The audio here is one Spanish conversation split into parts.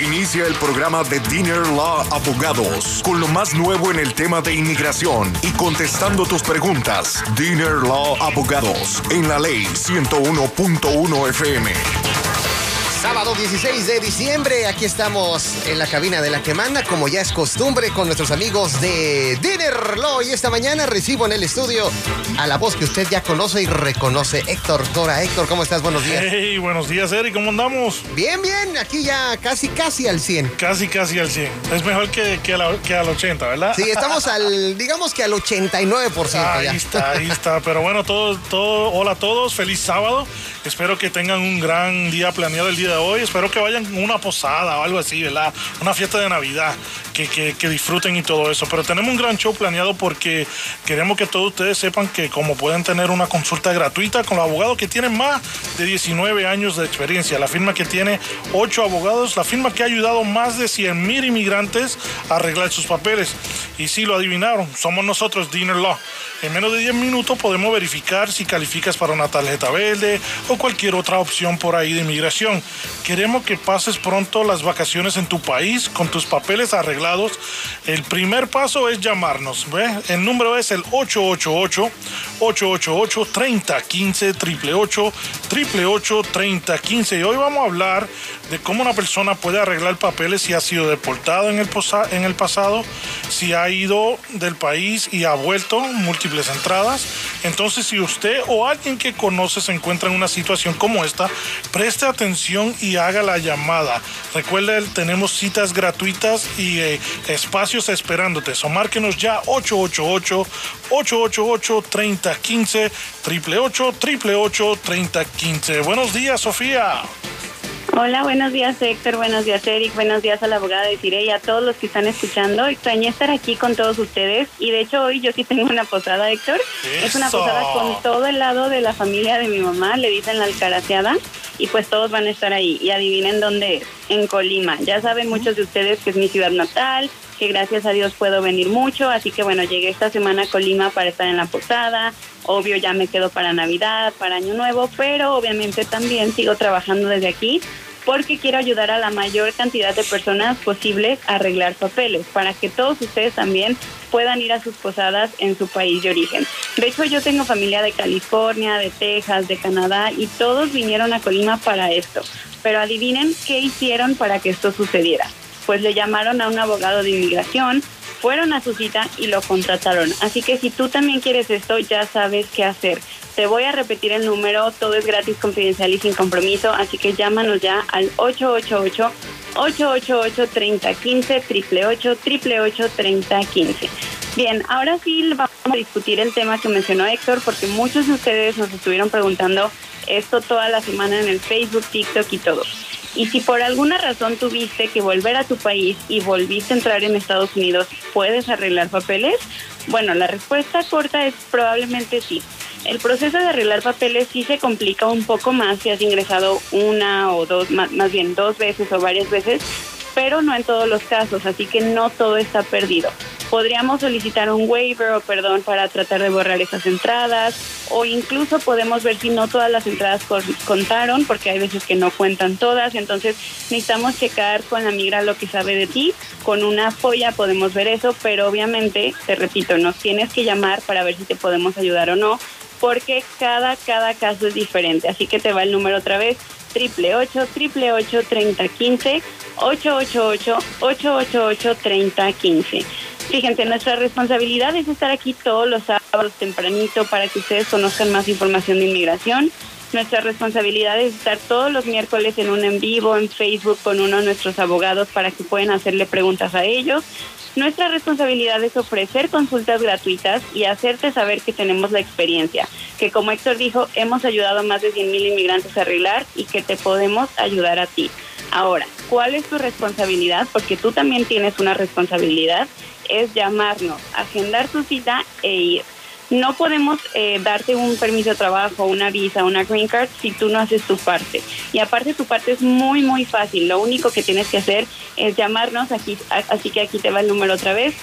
Inicia el programa de Dinner Law Abogados con lo más nuevo en el tema de inmigración y contestando tus preguntas. Dinner Law Abogados en la Ley 101.1 FM. Sábado 16 de diciembre, aquí estamos en la cabina de La Que Manda, como ya es costumbre, con nuestros amigos de Dinner Law. Y esta mañana recibo en el estudio a la voz que usted ya conoce y reconoce, Héctor Cora. Héctor, ¿cómo estás? Buenos días. Hey, buenos días, Eric, ¿cómo andamos? Bien, aquí ya casi al 100. Casi al 100. Es mejor que al 80, ¿verdad? Sí, estamos digamos que al 89% ahí ya. Ahí está. Pero bueno, hola a todos, feliz sábado. Espero que tengan un gran día planeado el día de hoy. Espero que vayan a una posada o algo así, ¿verdad? Una fiesta de Navidad, que disfruten y todo eso. Pero tenemos un gran show planeado porque queremos que todos ustedes sepan que como pueden tener una consulta gratuita con los abogados que tienen más de 19 años de experiencia. La firma que tiene 8 abogados, la firma que ha ayudado más de 100,000 inmigrantes a arreglar sus papeles. Y sí, lo adivinaron, somos nosotros, Dinner Law. En menos de 10 minutos podemos verificar si calificas para una tarjeta verde o cualquier otra opción por ahí de inmigración. Queremos que pases pronto las vacaciones en tu país con tus papeles arreglados. El primer paso es llamarnos, ¿ve? El número es el 888-3015, 888-3015. Y hoy vamos a hablar de cómo una persona puede arreglar papeles si ha sido deportado en el pasado, si ha ido del país y ha vuelto múltiples entradas. Entonces, si usted o alguien que conoce se encuentra en una situación como esta, preste atención y haga la llamada. Recuerda, tenemos citas gratuitas y espacios esperándote. Márquenos ya 888-3015, 888-3015. Buenos días, Sofía. Hola, buenos días, Héctor, buenos días, Eric, buenos días a la abogada de Cire y a todos los que están escuchando. Extrañé estar aquí con todos ustedes y de hecho hoy yo sí tengo una posada, Héctor. ¡Eso! Es una posada con todo el lado de la familia de mi mamá, le dicen la alcaraceada, y pues todos van a estar ahí. Y adivinen dónde es, en Colima. Ya saben muchos de ustedes que es mi ciudad natal, que gracias a Dios puedo venir mucho, así que bueno, llegué esta semana a Colima para estar en la posada. Obvio ya me quedo para Navidad, para Año Nuevo, pero obviamente también sigo trabajando desde aquí porque quiero ayudar a la mayor cantidad de personas posibles a arreglar papeles, para que todos ustedes también puedan ir a sus posadas en su país de origen. De hecho, yo tengo familia de California, de Texas, de Canadá, y todos vinieron a Colima para esto. Pero adivinen qué hicieron para que esto sucediera. Pues le llamaron a un abogado de inmigración, fueron a su cita y lo contrataron. Así que si tú también quieres esto, ya sabes qué hacer. Te voy a repetir el número, todo es gratis, confidencial y sin compromiso, así que llámanos ya al 888-3015, 888-3015. Bien, ahora sí vamos a discutir el tema que mencionó Héctor, porque muchos de ustedes nos estuvieron preguntando esto toda la semana en el Facebook, TikTok y todo. Y si por alguna razón tuviste que volver a tu país y volviste a entrar en Estados Unidos, ¿puedes arreglar papeles? Bueno, la respuesta corta es probablemente sí. El proceso de arreglar papeles sí se complica un poco más si has ingresado una o dos, más bien 2 veces o varias veces, pero no en todos los casos, así que no todo está perdido. Podríamos solicitar un waiver o perdón para tratar de borrar esas entradas, o incluso podemos ver si no todas las entradas contaron, porque hay veces que no cuentan todas. Entonces necesitamos checar con la migra lo que sabe de ti. Con una folla podemos ver eso, pero obviamente, te repito, nos tienes que llamar para ver si te podemos ayudar o no, porque cada caso es diferente. Así que te va el número otra vez: 888-3015, 888-3015. Fíjense, nuestra responsabilidad es estar aquí todos los sábados tempranito para que ustedes conozcan más información de inmigración. Nuestra responsabilidad es estar todos los miércoles en un en vivo en Facebook con uno de nuestros abogados para que puedan hacerle preguntas a ellos. Nuestra responsabilidad es ofrecer consultas gratuitas y hacerte saber que tenemos la experiencia, que como Héctor dijo, hemos ayudado a más de 100,000 inmigrantes a arreglar y que te podemos ayudar a ti. Ahora, ¿cuál es tu responsabilidad? Porque tú también tienes una responsabilidad, es llamarnos, agendar tu cita e ir. No podemos darte un permiso de trabajo, una visa, una green card si tú no haces tu parte. Y aparte tu parte es muy, muy fácil. Lo único que tienes que hacer es llamarnos aquí, así que aquí te va el número otra vez: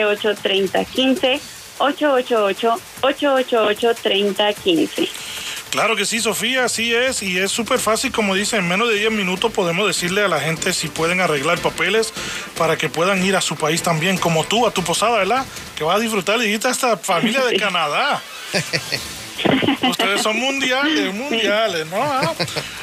888-3015, 888-888-3015. Claro que sí, Sofía, así es, y es súper fácil, como dice, en menos de 10 minutos podemos decirle a la gente si pueden arreglar papeles para que puedan ir a su país también, como tú, a tu posada, ¿verdad? Que vas a disfrutar, le dijiste a esta familia de Canadá. Ustedes son mundiales, ¿no?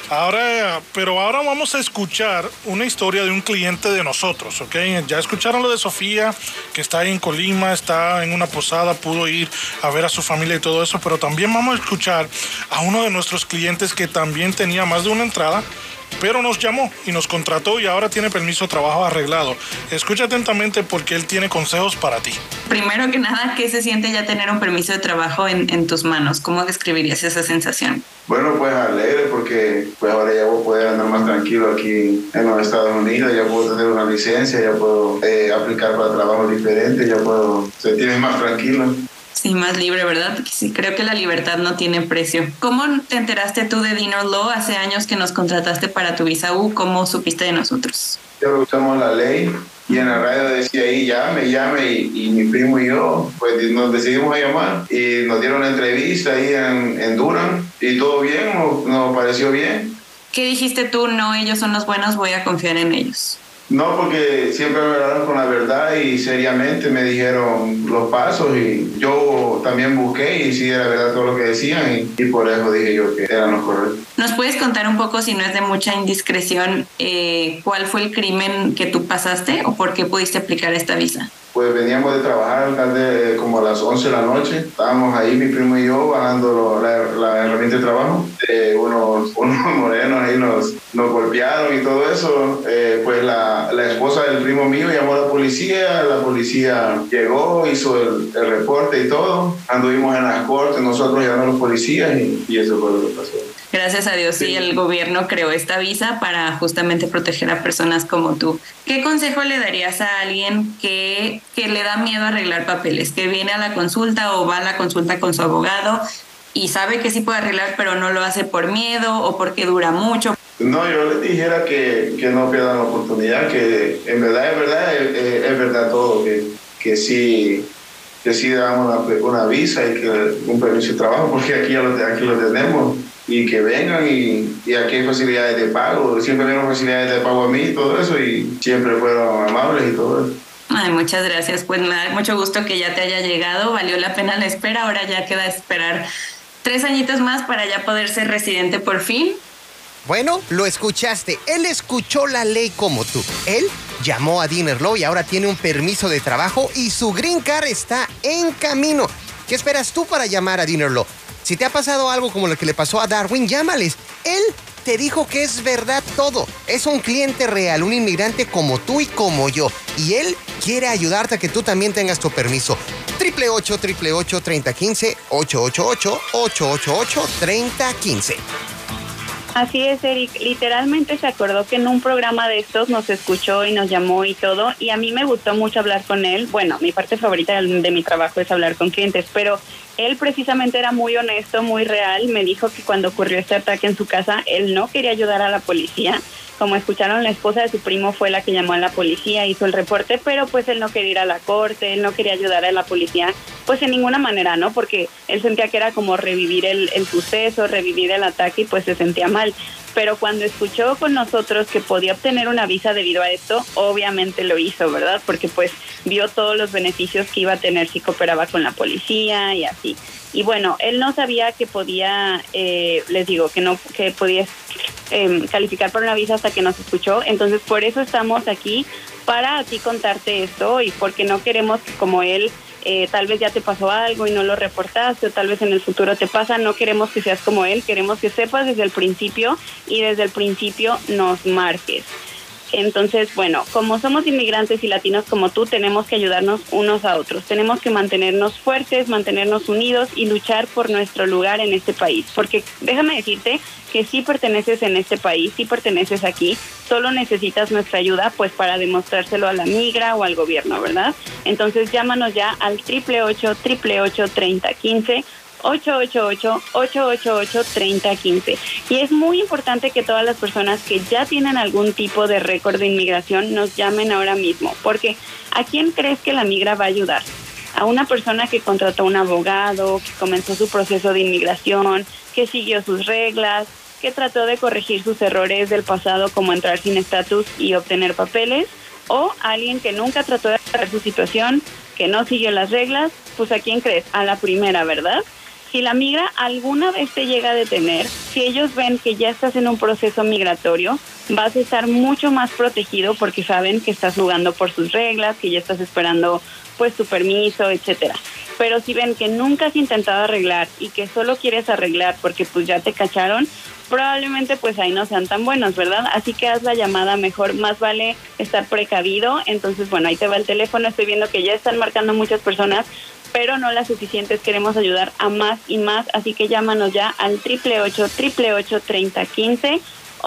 Pero ahora vamos a escuchar una historia de un cliente de nosotros, ¿ok? Ya escucharon lo de Sofía, que está ahí en Colima, está en una posada, pudo ir a ver a su familia y todo eso, pero también vamos a escuchar a uno de nuestros clientes que también tenía más de una entrada, pero nos llamó y nos contrató y ahora tiene permiso de trabajo arreglado. Escucha atentamente porque él tiene consejos para ti. Primero que nada, ¿qué se siente ya tener un permiso de trabajo en tus manos? ¿Cómo describirías esa sensación? Bueno, pues alegre porque pues ahora ya voy a poder andar más tranquilo aquí en los Estados Unidos, ya puedo tener una licencia, ya puedo aplicar para trabajos diferentes, ya puedo sentirme más tranquilo. Sí, más libre, ¿verdad? Porque sí, creo que la libertad no tiene precio. ¿Cómo te enteraste tú de Dinner Law hace años que nos contrataste para tu visa U? ¿Cómo supiste de nosotros? Ya usamos la ley y en la radio decía ahí llame y mi primo y yo pues nos decidimos a llamar y nos dieron una entrevista ahí en Durham y todo bien, nos pareció bien. ¿Qué dijiste tú? No, ellos son los buenos, voy a confiar en ellos. No, porque siempre me hablaron con la verdad y seriamente me dijeron los pasos y yo también busqué y sí era verdad todo lo que decían y por eso dije yo que eran los correctos. ¿Nos puedes contar un poco, si no es de mucha indiscreción, cuál fue el crimen que tú pasaste o por qué pudiste aplicar esta visa? Pues veníamos de trabajar como a las 11 de la noche. Estábamos ahí, mi primo y yo, bajando la herramienta de trabajo. Unos morenos ahí nos golpearon y todo eso. Pues la esposa del primo mío llamó a la policía llegó, hizo el reporte y todo. Anduvimos en las cortes, nosotros llamamos a los policías y eso fue lo que pasó. Gracias a Dios, sí, el gobierno creó esta visa para justamente proteger a personas como tú. ¿Qué consejo le darías a alguien que le da miedo arreglar papeles, que viene a la consulta o va a la consulta con su abogado y sabe que sí puede arreglar, pero no lo hace por miedo o porque dura mucho? No, yo les dijera que no pierdan la oportunidad, que en verdad es verdad todo, que sí damos una visa y que un permiso de trabajo, porque aquí lo tenemos. Y que vengan y aquí hay facilidades de pago, siempre dieron facilidades de pago a mí y todo eso y siempre fueron amables y todo eso. Ay, muchas gracias, pues me da mucho gusto que ya te haya llegado, valió la pena la espera, ahora ya queda esperar 3 añitos más para ya poder ser residente por fin. Bueno, lo escuchaste, él escuchó la ley como tú, él llamó a Dinner Law y ahora tiene un permiso de trabajo y su green card está en camino. ¿Qué esperas tú para llamar a Dinner Law? Si te ha pasado algo como lo que le pasó a Darwin, llámales. Él te dijo que es verdad todo. Es un cliente real, un inmigrante como tú y como yo. Y él quiere ayudarte a que tú también tengas tu permiso. 888-888-3015, 888-888-3015. Así es, Eric. Literalmente se acordó que en un programa de estos nos escuchó y nos llamó y todo. Y a mí me gustó mucho hablar con él. Bueno, mi parte favorita de mi trabajo es hablar con clientes, pero él precisamente era muy honesto, muy real. Me dijo que cuando ocurrió este ataque en su casa, él no quería ayudar a la policía. Como escucharon, la esposa de su primo fue la que llamó a la policía, hizo el reporte, pero pues él no quería ir a la corte, él no quería ayudar a la policía, pues en ninguna manera, ¿no? Porque él sentía que era como revivir el suceso, revivir el ataque y pues se sentía mal. Pero cuando escuchó con nosotros que podía obtener una visa debido a esto, obviamente lo hizo, ¿verdad? Porque pues vio todos los beneficios que iba a tener si cooperaba con la policía y así. Y bueno, él no sabía que podía, les digo, que podía calificar para una visa hasta que nos escuchó. Entonces, por eso estamos aquí, para a ti contarte esto y porque no queremos que como él, tal vez ya te pasó algo y no lo reportaste o tal vez en el futuro te pasa, no queremos que seas como él, queremos que sepas desde el principio y desde el principio nos marques. Entonces, bueno, como somos inmigrantes y latinos como tú, tenemos que ayudarnos unos a otros. Tenemos que mantenernos fuertes, mantenernos unidos y luchar por nuestro lugar en este país. Porque déjame decirte que sí perteneces en este país, sí perteneces aquí, solo necesitas nuestra ayuda pues para demostrárselo a la migra o al gobierno, ¿verdad? Entonces llámanos ya al 888-888-3015, 888-888-3015. Y es muy importante que todas las personas que ya tienen algún tipo de récord de inmigración nos llamen ahora mismo, porque ¿a quién crees que la migra va a ayudar? a una persona que contrató un abogado, que comenzó su proceso de inmigración, que siguió sus reglas, que trató de corregir sus errores del pasado como entrar sin estatus y obtener papeles, o a alguien que nunca trató de arreglar su situación, que no siguió las reglas? Pues ¿a quién crees? A la primera, ¿verdad? Si la migra alguna vez te llega a detener, si ellos ven que ya estás en un proceso migratorio, vas a estar mucho más protegido porque saben que estás jugando por sus reglas, que ya estás esperando pues tu permiso, etcétera. Pero si ven que nunca has intentado arreglar y que solo quieres arreglar porque pues ya te cacharon, probablemente pues ahí no sean tan buenos, ¿verdad? Así que haz la llamada mejor, más vale estar precavido. Entonces, bueno, ahí te va el teléfono, estoy viendo que ya están marcando muchas personas, pero no las suficientes, queremos ayudar a más y más, así que llámanos ya al 888-888-3015,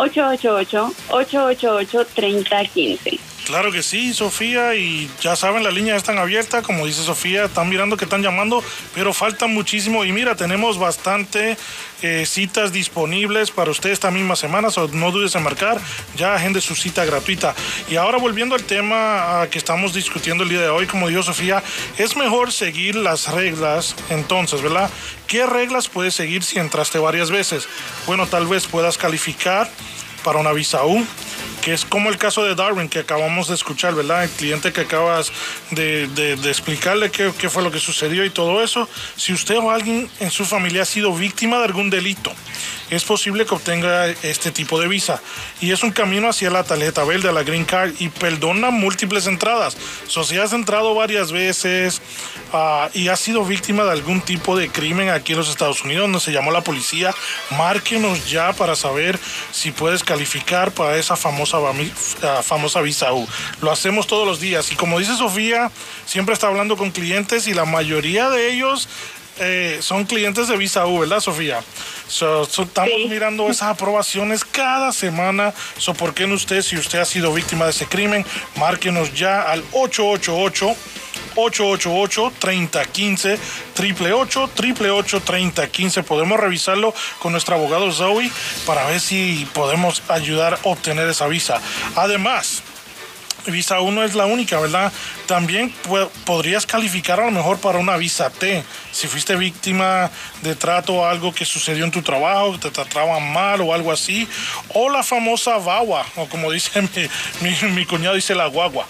888-888-3015. Claro que sí, Sofía, y ya saben, las líneas están abiertas, como dice Sofía, están mirando que están llamando, pero falta muchísimo. Y mira, tenemos bastante citas disponibles para usted esta misma semana, no dudes en marcar, ya agende su cita gratuita. Y ahora volviendo al tema que estamos discutiendo el día de hoy, como dijo Sofía, es mejor seguir las reglas entonces, ¿verdad? ¿Qué reglas puedes seguir si entraste varias veces? Bueno, tal vez puedas calificar para una visa U, que es como el caso de Darwin que acabamos de escuchar, ¿verdad? El cliente que acabas de explicarle qué fue lo que sucedió y todo eso. Si usted o alguien en su familia ha sido víctima de algún delito, es posible que obtenga este tipo de visa. Y es un camino hacia la tarjeta verde, a la Green Card, y perdona múltiples entradas. Si has entrado varias veces y has sido víctima de algún tipo de crimen aquí en los Estados Unidos, donde se llamó la policía, márquenos ya para saber si puedes calificar para esa famosa visa U. Lo hacemos todos los días. Y como dice Sofía, siempre está hablando con clientes y la mayoría de ellos son clientes de visa U, ¿verdad, Sofía? Estamos mirando esas aprobaciones cada semana. ¿Por qué no usted, si usted ha sido víctima de ese crimen, márquenos ya al 888-3015, 888-3015. Podemos revisarlo con nuestro abogado Zoe para ver si podemos ayudar a obtener esa visa. Además, visa U no es la única, ¿verdad? También podrías calificar a lo mejor para una visa T. Si fuiste víctima de trato o algo que sucedió en tu trabajo, te trataban mal o algo así. O la famosa VAWA, o como dice mi cuñado, dice la guagua.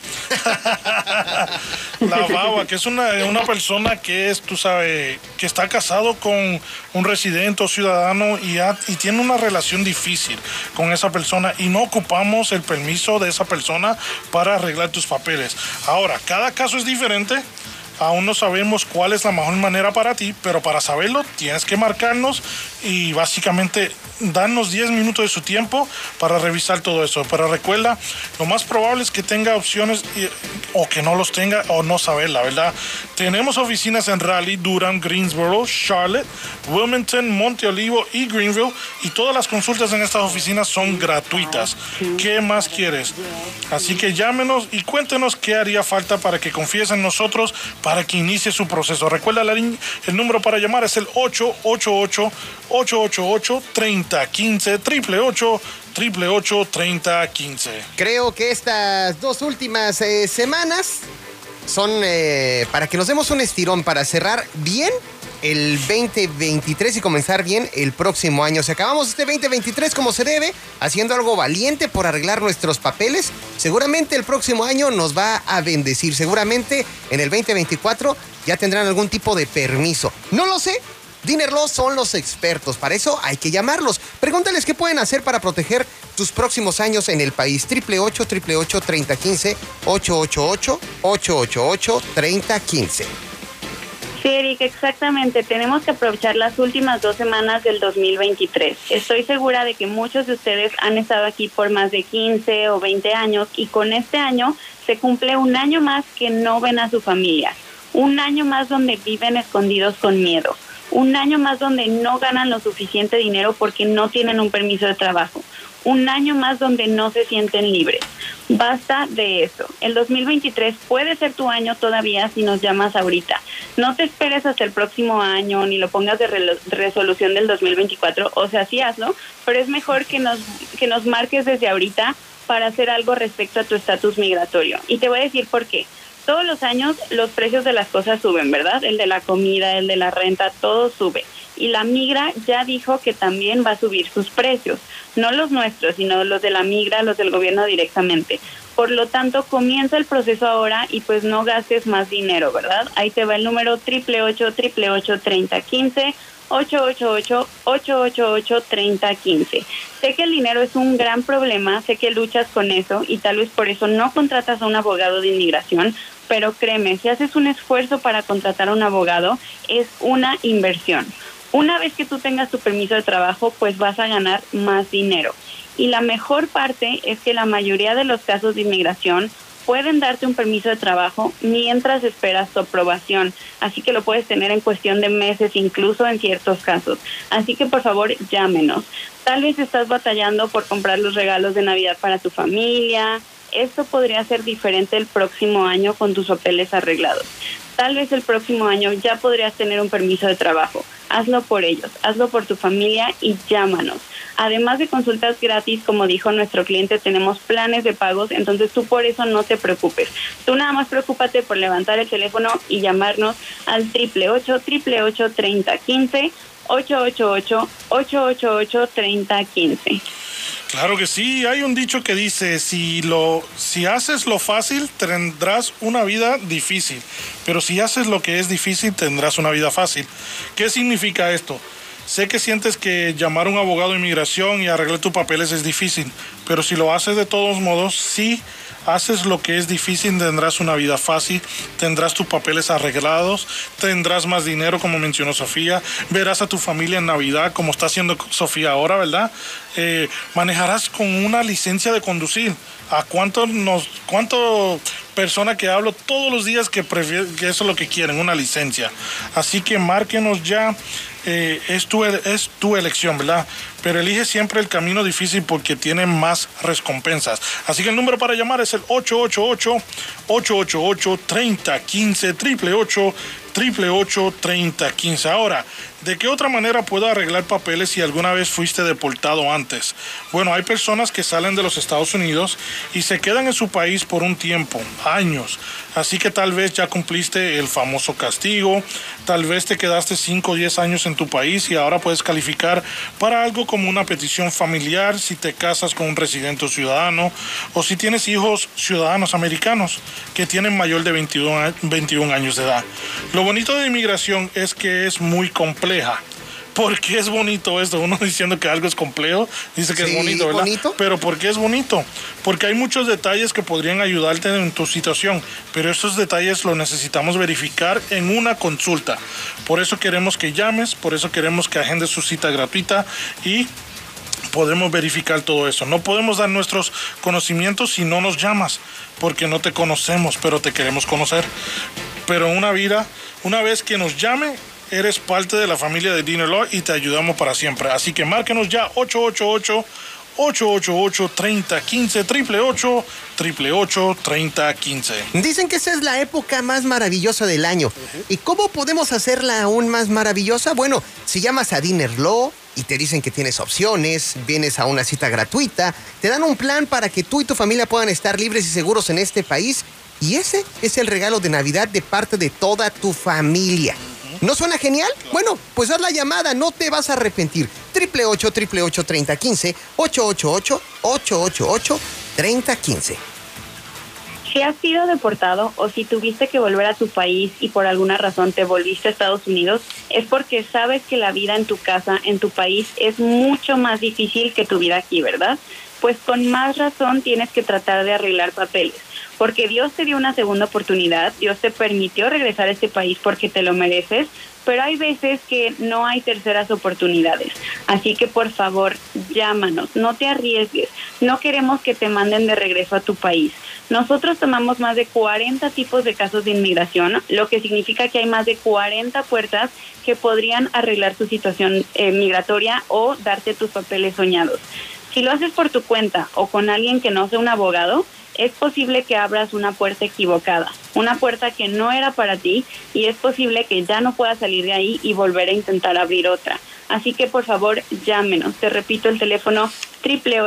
La VAWA, que es una persona que es, tú sabes, que está casado con un residente o ciudadano y tiene una relación difícil con esa persona y no ocupamos el permiso de esa persona para arreglar tus papeles. Ahora, cada caso es diferente. Aún no sabemos cuál es la mejor manera para ti, pero para saberlo tienes que marcarnos y básicamente darnos 10 minutos de su tiempo para revisar todo eso. Pero recuerda, lo más probable es que tenga opciones o que no los tenga o no saberla, ¿verdad? Tenemos oficinas en Raleigh, Durham, Greensboro, Charlotte, Wilmington, Monte Olivo y Greenville, y todas las consultas en estas oficinas son gratuitas. ¿Qué más quieres? Así que llámenos y cuéntenos qué haría falta para que confíes en nosotros para que inicie su proceso. Recuerda, el número para llamar es el 888-888-3015, 888-888-3015. Creo que estas dos últimas semanas son para que nos demos un estirón para cerrar bien el 2023 y comenzar bien el próximo año. Si acabamos este 2023 como se debe, haciendo algo valiente por arreglar nuestros papeles, seguramente el próximo año nos va a bendecir. Seguramente en el 2024 ya tendrán algún tipo de permiso. No lo sé. Dinner Law son los expertos. Para eso hay que llamarlos. Pregúntales qué pueden hacer para proteger tus próximos años en el país. 888-888-3015, 888-888-3015. Sí, Eric, exactamente. Tenemos que aprovechar las últimas 2 semanas del 2023. Estoy segura de que muchos de ustedes han estado aquí por más de 15 o 20 años y con este año se cumple un año más que no ven a su familia. Un año más donde viven escondidos con miedo. Un año más donde no ganan lo suficiente dinero porque no tienen un permiso de trabajo. Un año más donde no se sienten libres. Basta de eso. El 2023 puede ser tu año todavía si nos llamas ahorita. No te esperes hasta el próximo año ni lo pongas de resolución del 2024. O sea, sí hazlo, pero es mejor que nos marques desde ahorita para hacer algo respecto a tu estatus migratorio. Y te voy a decir por qué. Todos los años los precios de las cosas suben, ¿verdad? El de la comida, el de la renta, todo sube. Y la migra ya dijo que también va a subir sus precios. No los nuestros, sino los de la migra, los del gobierno directamente. Por lo tanto, comienza el proceso ahora y pues no gastes más dinero, ¿verdad? Ahí te va el número 888-888-3015, 888-888-3015. Sé que el dinero es un gran problema, sé que luchas con eso y tal vez por eso no contratas a un abogado de inmigración, pero créeme, si haces un esfuerzo para contratar a un abogado, es una inversión. Una vez que tú tengas tu permiso de trabajo, pues vas a ganar más dinero. Y la mejor parte es que la mayoría de los casos de inmigración pueden darte un permiso de trabajo mientras esperas tu aprobación. Así que lo puedes tener en cuestión de meses, incluso en ciertos casos. Así que por favor, llámenos. Tal vez estás batallando por comprar los regalos de Navidad para tu familia. Esto podría ser diferente el próximo año con tus papeles arreglados. Tal vez el próximo año ya podrías tener un permiso de trabajo. Hazlo por ellos, hazlo por tu familia y llámanos. Además de consultas gratis, como dijo nuestro cliente, tenemos planes de pagos, entonces tú por eso no te preocupes. Tú nada más preocúpate por levantar el teléfono y llamarnos al 888-888-3015, 888-888-3015. Claro que sí, hay un dicho que dice, si haces lo fácil, tendrás una vida difícil, pero si haces lo que es difícil, tendrás una vida fácil. ¿Qué significa esto? Sé que sientes que llamar a un abogado de inmigración y arreglar tus papeles es difícil, pero si lo haces de todos modos, sí haces lo que es difícil, tendrás una vida fácil, tendrás tus papeles arreglados, tendrás más dinero, como mencionó Sofía, verás a tu familia en Navidad, como está haciendo Sofía ahora, ¿verdad? Manejarás con una licencia de conducir. ¿A cuánto personas que hablo todos los días que eso es lo que quieren, una licencia? Así que márquenos ya. Es tu elección, ¿verdad? Pero elige siempre el camino difícil porque tiene más recompensas. Así que el número para llamar es el 888-888-3015, 888-888-3015. Ahora, ¿de qué otra manera puedo arreglar papeles si alguna vez fuiste deportado antes? Bueno, hay personas que salen de los Estados Unidos y se quedan en su país por un tiempo, años. Así que tal vez ya cumpliste el famoso castigo, tal vez te quedaste 5 o 10 años en tu país y ahora puedes calificar para algo como una petición familiar si te casas con un residente ciudadano o si tienes hijos ciudadanos americanos que tienen mayor de 21 años de edad. Lo bonito de inmigración es que es muy compleja. ¿Por qué es bonito esto? Uno diciendo que algo es complejo, dice que sí, es bonito, ¿verdad? ¿Bonito? Pero ¿por qué es bonito? Porque hay muchos detalles que podrían ayudarte en tu situación, pero estos detalles los necesitamos verificar en una consulta. Por eso queremos que llames, por eso queremos que agendes su cita gratuita y podemos verificar todo eso. No podemos dar nuestros conocimientos si no nos llamas, porque no te conocemos, pero te queremos conocer. Pero una vez que nos llame, eres parte de la familia de Diner Law y te ayudamos para siempre. Así que márquenos ya 888-888-3015, 888-888-3015. Dicen que esa es la época más maravillosa del año. ¿Y cómo podemos hacerla aún más maravillosa? Bueno, si llamas a Diner Law y te dicen que tienes opciones, vienes a una cita gratuita, te dan un plan para que tú y tu familia puedan estar libres y seguros en este país. Y ese es el regalo de Navidad de parte de toda tu familia. ¿No suena genial? Bueno, pues haz la llamada, no te vas a arrepentir. 888-888-3015, 888-888-3015. Si has sido deportado o si tuviste que volver a tu país y por alguna razón te volviste a Estados Unidos, es porque sabes que la vida en tu casa, en tu país, es mucho más difícil que tu vida aquí, ¿verdad? Pues con más razón tienes que tratar de arreglar papeles. Porque Dios te dio una segunda oportunidad, Dios te permitió regresar a este país porque te lo mereces, pero hay veces que no hay terceras oportunidades. Así que por favor, llámanos, no te arriesgues, no queremos que te manden de regreso a tu país. Nosotros tomamos más de 40 tipos de casos de inmigración, lo que significa que hay más de 40 puertas que podrían arreglar tu situación migratoria o darte tus papeles soñados. Si lo haces por tu cuenta o con alguien que no sea un abogado, es posible que abras una puerta equivocada, una puerta que no era para ti y es posible que ya no puedas salir de ahí y volver a intentar abrir otra. Así que por favor, llámenos. Te repito el teléfono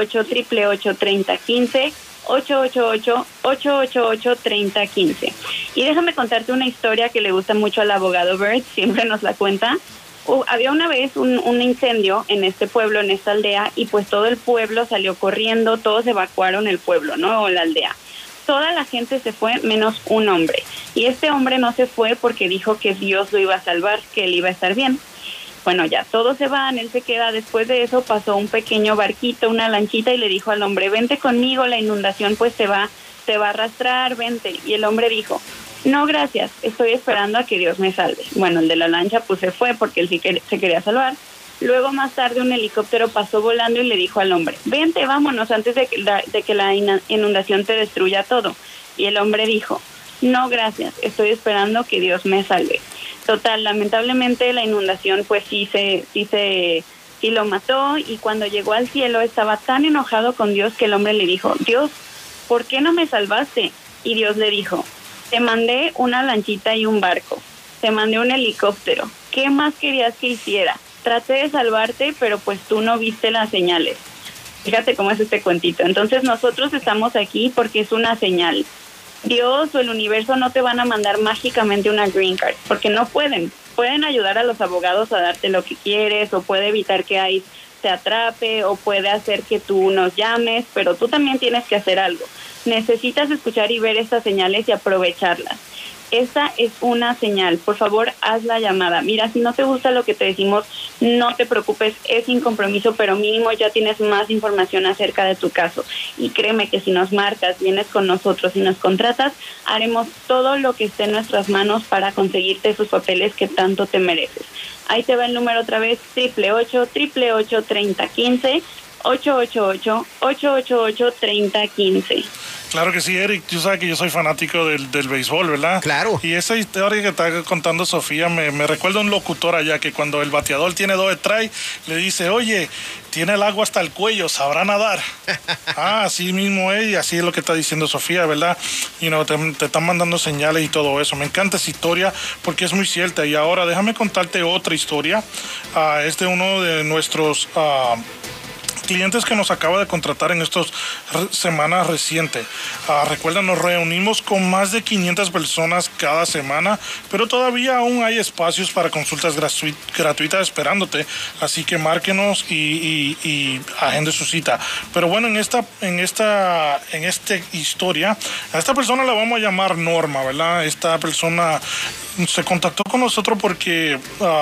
888-888-3015, 888-888-3015. Y déjame contarte una historia que le gusta mucho al abogado Bert, siempre nos la cuenta. Había una vez un incendio en este pueblo, en esta aldea, y pues todo el pueblo salió corriendo, todos evacuaron el pueblo, ¿no? O la aldea. Toda la gente se fue menos un hombre. Y este hombre no se fue porque dijo que Dios lo iba a salvar, que él iba a estar bien. Bueno, ya todos se van, él se queda. Después de eso pasó un pequeño barquito, una lanchita, y le dijo al hombre, vente conmigo, la inundación pues te va a arrastrar, vente. Y el hombre dijo, no, gracias, estoy esperando a que Dios me salve. Bueno, el de la lancha pues se fue porque él sí se quería salvar. Luego más tarde un helicóptero pasó volando y le dijo al hombre, vente, vámonos antes de que la inundación te destruya todo. Y el hombre dijo, no, gracias, estoy esperando que Dios me salve. Total, lamentablemente la inundación pues sí lo mató, y cuando llegó al cielo estaba tan enojado con Dios que el hombre le dijo, Dios, ¿por qué no me salvaste? Y Dios le dijo, te mandé una lanchita y un barco, te mandé un helicóptero, ¿qué más querías que hiciera? Traté de salvarte, pero pues tú no viste las señales. Fíjate cómo es este cuentito. Entonces nosotros estamos aquí porque es una señal. Dios o el universo no te van a mandar mágicamente una green card, porque no pueden. Pueden ayudar a los abogados a darte lo que quieres, o puede evitar que ICE te atrape, o puede hacer que tú nos llames, pero tú también tienes que hacer algo. Necesitas escuchar y ver estas señales y aprovecharlas. Esta es una señal. Por favor, haz la llamada. Mira, si no te gusta lo que te decimos, no te preocupes, es sin compromiso, pero mínimo ya tienes más información acerca de tu caso. Y créeme que si nos marcas, vienes con nosotros y nos contratas, haremos todo lo que esté en nuestras manos para conseguirte esos papeles que tanto te mereces. Ahí te va el número otra vez, 888-888-3015, 888-888-3015. Claro que sí, Eric. Tú sabes que yo soy fanático del béisbol, ¿verdad? Claro. Y esa historia que está contando Sofía me recuerda a un locutor allá que cuando el bateador tiene 2 strikes, le dice, oye, tiene el agua hasta el cuello, sabrá nadar. Así mismo es, y así es lo que está diciendo Sofía, ¿verdad? Te están mandando señales y todo eso. Me encanta esa historia porque es muy cierta. Y ahora déjame contarte otra historia. Es de uno de nuestros clientes que nos acaba de contratar en estas semanas recientes. Recuerda, nos reunimos con más de 500 personas cada semana, pero todavía aún hay espacios para consultas gratuitas esperándote, así que márquenos y agende su cita. Pero bueno, en esta historia, a esta persona la vamos a llamar Norma, ¿verdad? Esta persona se contactó con nosotros porque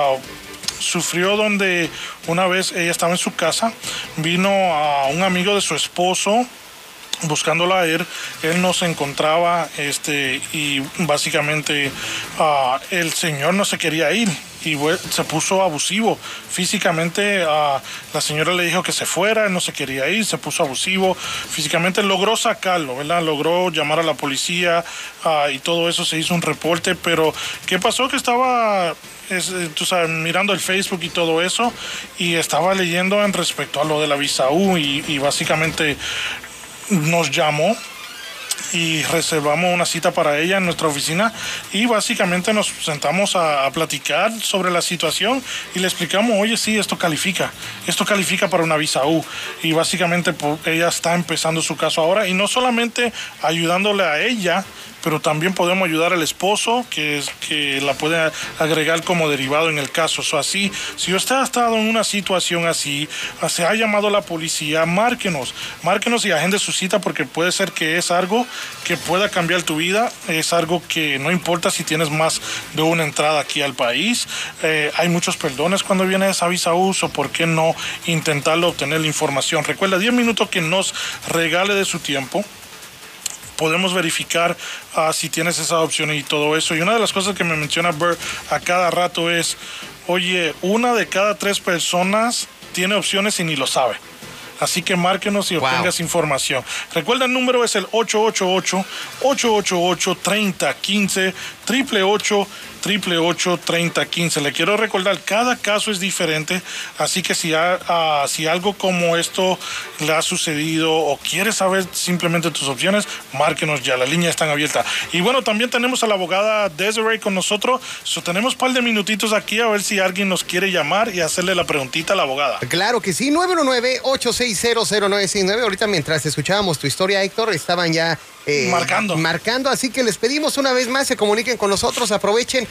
sufrió donde una vez ella estaba en su casa, vino a un amigo de su esposo buscándola a él no se encontraba y básicamente el señor no se quería ir y se puso abusivo físicamente. La señora le dijo que se fuera, él no se quería ir, se puso abusivo físicamente, logró sacarlo, ¿verdad? Logró llamar a la policía y todo eso, se hizo un reporte, pero ¿qué pasó? Que estaba tú sabes, mirando el Facebook y todo eso, y estaba leyendo en respecto a lo de la visa U y básicamente nos llamó y reservamos una cita para ella en nuestra oficina y básicamente nos sentamos a platicar sobre la situación y le explicamos, oye, sí, esto califica para una visa U, y básicamente ella está empezando su caso ahora, y no solamente ayudándole a ella, pero también podemos ayudar al esposo que la puede agregar como derivado en el caso. Así, si usted ha estado en una situación así, se ha llamado a la policía, márquenos y agende su cita, porque puede ser que es algo que pueda cambiar tu vida, es algo que no importa si tienes más de una entrada aquí al país, hay muchos perdones cuando viene esa visa U, o por qué no intentarlo, obtener la información. Recuerda, 10 minutos que nos regale de su tiempo. Podemos verificar si tienes esas opciones y todo eso. Y una de las cosas que me menciona Bert a cada rato es, oye, 1 de cada 3 personas tiene opciones y ni lo sabe. Así que márquenos y obtengas información. Recuerda, el número es el 888-888-3015, 888-888-3015. Le quiero recordar, cada caso es diferente, así que si algo como esto le ha sucedido o quieres saber simplemente tus opciones, márquenos ya, las líneas están abiertas. Y bueno, también tenemos a la abogada Desiree con nosotros, tenemos un par de minutitos aquí a ver si alguien nos quiere llamar y hacerle la preguntita a la abogada. Claro que sí, 919-860-0969. Ahorita mientras escuchábamos tu historia, Héctor, estaban ya marcando, así que les pedimos una vez más, se comuniquen con nosotros, aprovechen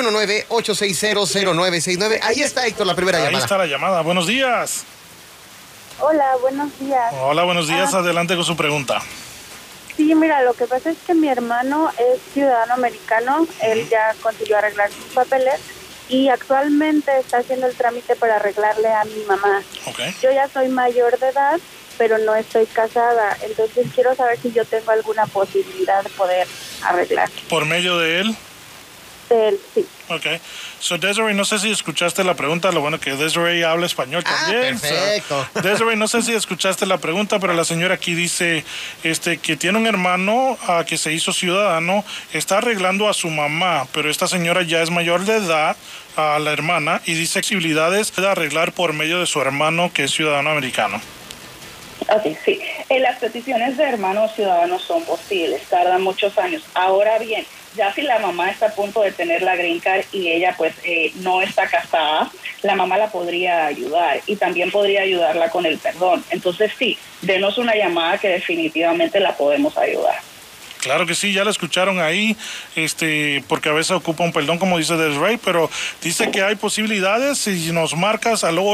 919-860-0969. Ahí está, Héctor, la primera llamada. Ahí está la llamada. Buenos días. Hola, buenos días. Hola, buenos días. Adelante con su pregunta. Sí, mira, lo que pasa es que mi hermano es ciudadano americano, él ya consiguió arreglar sus papeles y actualmente está haciendo el trámite para arreglarle a mi mamá. Okay. Yo ya soy mayor de edad, pero no estoy casada, entonces quiero saber si yo tengo alguna posibilidad de poder arreglar. ¿Por medio de él? De él, sí. Ok. So, Desiree, no sé si escuchaste la pregunta. Lo bueno que Desiree habla español también. Perfecto. So, Desiree, no sé si escuchaste la pregunta, pero la señora aquí dice que tiene un hermano que se hizo ciudadano, está arreglando a su mamá, pero esta señora ya es mayor de edad, a la hermana, y dice posibilidades de arreglar por medio de su hermano que es ciudadano americano. Ok, sí. Las peticiones de hermanos ciudadanos son posibles, tardan muchos años. Ahora bien, ya si la mamá está a punto de tener la green card y ella pues no está casada, la mamá la podría ayudar y también podría ayudarla con el perdón. Entonces sí, denos una llamada que definitivamente la podemos ayudar. Claro que sí, ya lo escucharon ahí, porque a veces ocupa un perdón, como dice Desiree, pero dice que hay posibilidades. Si nos marcas al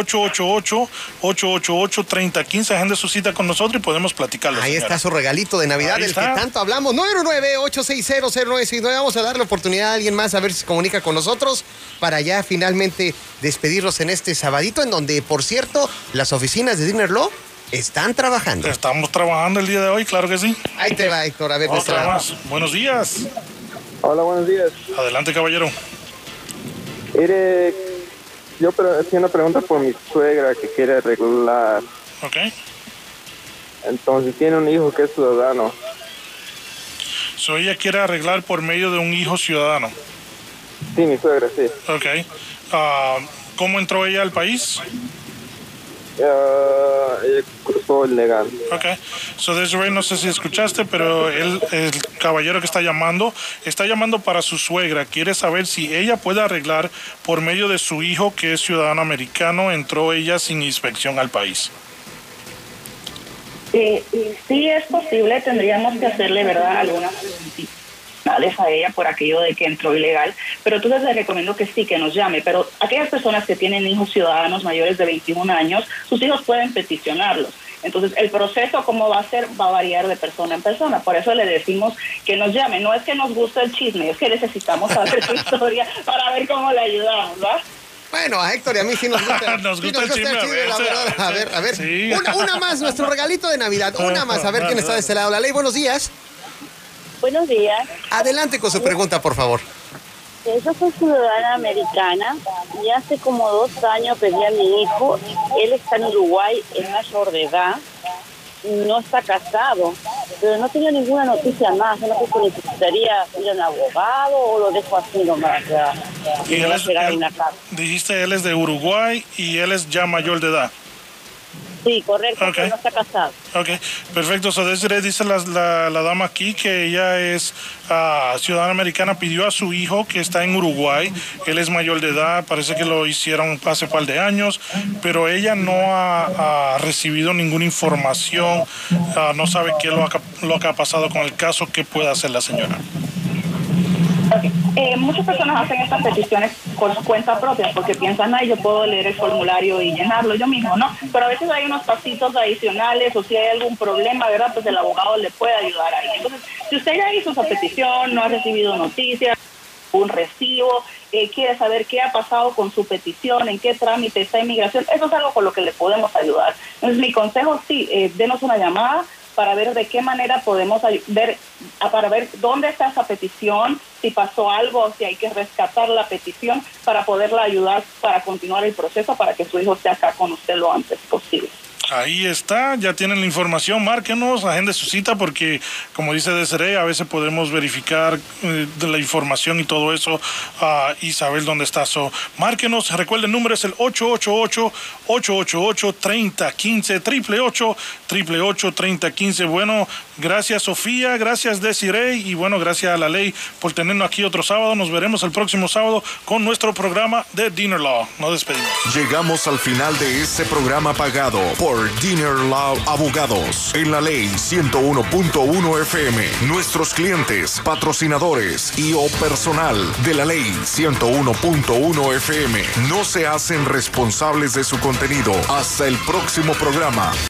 888-888-3015, agende su cita con nosotros y podemos platicarlo. Ahí está su regalito de Navidad, Ahí del está. que tanto hablamos. 919-860-0969. Vamos a darle oportunidad a alguien más a ver si se comunica con nosotros para ya finalmente despedirnos en este sabadito, en donde, por cierto, las oficinas de Dinner Law están trabajando. Estamos trabajando el día de hoy, claro que sí. Ahí te va, Héctor, a ver. Otra más. Buenos días. Hola, buenos días. Adelante, caballero. Mire, yo hacía una pregunta por mi suegra que quiere arreglar. Ok. Entonces tiene un hijo que es ciudadano. So, ella quiere arreglar por medio de un hijo ciudadano. Sí, mi suegra, sí. Ok. ¿Cómo entró ella al país? Ella cruzó el legal. Ok. So, Desiree, no sé si escuchaste, pero el caballero que está llamando para su suegra. Quiere saber si ella puede arreglar por medio de su hijo, que es ciudadano americano. Entró ella sin inspección al país. Sí es posible, tendríamos que hacerle, ¿verdad?, algunas a ella por aquello de que entró ilegal, pero entonces les recomiendo que sí, que nos llame. Pero aquellas personas que tienen hijos ciudadanos mayores de 21 años, sus hijos pueden peticionarlos. Entonces el proceso, cómo va a ser, va a variar de persona en persona. Por eso le decimos que nos llame. No es que nos guste el chisme, es que necesitamos saber su historia para ver cómo le ayudamos, ¿va? Bueno, a Héctor y a mí sí nos gusta, nos gusta el chisme, la verdad. A ver. Sí. Una más, nuestro regalito de Navidad. Una más, a ver quién está de este lado. La ley, buenos días. Buenos días. Adelante con su pregunta, por favor. Yo soy ciudadana americana y hace como 2 años pedí a mi hijo. Él está en Uruguay, es mayor de edad, no está casado, pero no tenía ninguna noticia más. No sé si necesitaría ir a un abogado o lo dejo así nomás. Y él dijiste, él es de Uruguay y él es ya mayor de edad. Sí, correcto, Okay. pero no está casado. Ok, perfecto. So, Desiree, dice la dama aquí que ella es ciudadana americana, pidió a su hijo que está en Uruguay, él es mayor de edad, parece que lo hicieron hace un par de años, pero ella no ha recibido ninguna información, no sabe qué es lo que ha pasado con el caso. ¿Qué puede hacer la señora? Okay. Muchas personas hacen estas peticiones por su cuenta propia porque piensan, yo puedo leer el formulario y llenarlo yo mismo, ¿no? Pero a veces hay unos pasitos adicionales o si hay algún problema, ¿verdad? Pues el abogado le puede ayudar ahí. Entonces, si usted ya hizo esa petición, no ha recibido noticias, un recibo, quiere saber qué ha pasado con su petición, en qué trámite está inmigración, eso es algo con lo que le podemos ayudar. Entonces, mi consejo, sí, denos una llamada para ver de qué manera podemos ver, para ver dónde está esa petición, si pasó algo, si hay que rescatar la petición para poderla ayudar para continuar el proceso para que su hijo esté acá con usted lo antes posible. Ahí está, ya tienen la información, márquenos, agende su cita porque, como dice Desiree, a veces podemos verificar de la información y todo eso y saber dónde está. So, márquenos, recuerden, el número es el 888-888-3015, 888-888-3015. Bueno, gracias Sofía, gracias Desiree y bueno, gracias a la ley por tenernos aquí otro sábado. Nos veremos el próximo sábado con nuestro programa de Dinner Law. Nos despedimos. Llegamos al final de este programa pagado por por Dinner Law Abogados en la Ley 101.1 FM. Nuestros clientes, patrocinadores y o personal de la Ley 101.1 FM no se hacen responsables de su contenido. Hasta el próximo programa.